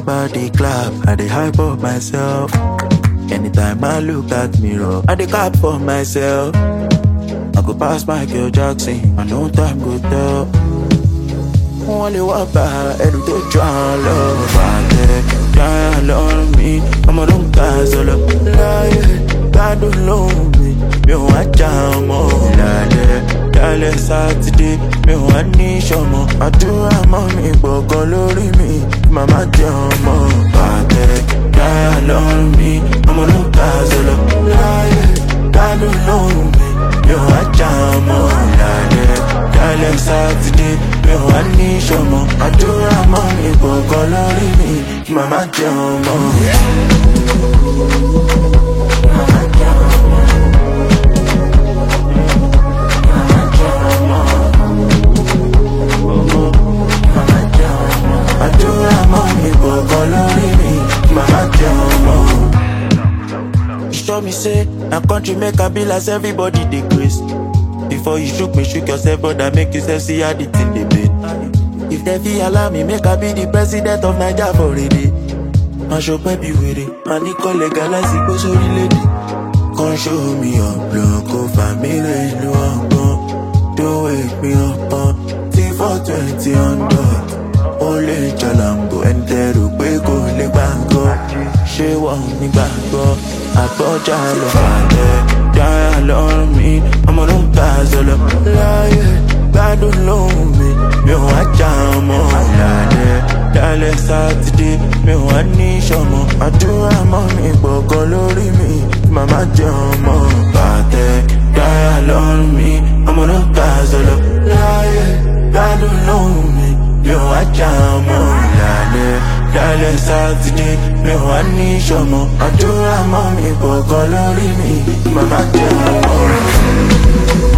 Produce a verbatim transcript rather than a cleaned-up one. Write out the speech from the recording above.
body clap, I dey hype up myself. Anytime I look at mirror, I dey clap for myself. I go pass Michael Jackson, I know time go tell. Only walk by, ẹrù tó jọ àwọn lọ. Fàtẹ́, dáhà lọ́rùn mi, ọmọ ló ń ká sọ̀lọ̀. Láyé, gbádùn lóhùn mi, mi ò wá já ọmọ. Lálẹ́, lálẹ́ sátidé, mi ò wá ní ìṣọ̀mọ̀. Àdúrà mọ́ mi gbọ̀ngàn lórí mi, màmá jẹ ọmọ. Fàtẹ́, dáhà lọ́rùn mi, ọmọ ló ń ká sọ̀lọ̀. Láyé, gbádùn lóhùn mi, mi ò wá já ọmọ. Lálẹ́, lálẹ́ sátidé, mi ò wá ní ìṣọ̀mọ̀. Àdúrà mọ́ mi gbọ̀ngàn lórí mi, màmá jẹ ọmọ. Màmá jẹ ọmọ. Màmá jẹ ọmọ. Màmá jẹ ọmọ. Àdúrà mọ́ mi gbọ̀ngàn lórí mi, màmá jẹ ọmọ. Show me say, na country make I be like everybody dey grace. Before you shook me, shook yourself, brother, make yourself see how the thing dey been. If they feel allow me, make I be the president of Nigeria for a day. I show baby with it, I need to legalize it, go so lady. Come show me your blood, go family, no one. Don't wake me up on T four twenty on dot. Only Jalambo, and there to be go, le bango. She want me back, go. I thought I love her, die alone me. I'm on a puzzle, lie, bad alone me. Me want jam on, lie, dale Saturday, me want nishomo. I do a mommy, but colori me, mama jam on, bate, die alone me. I'm on a puzzle, lie, bad alone me. Me want jam on, lie. Dale Saturday, me want nishomo. I do a mommy, but colori me, mama jam on.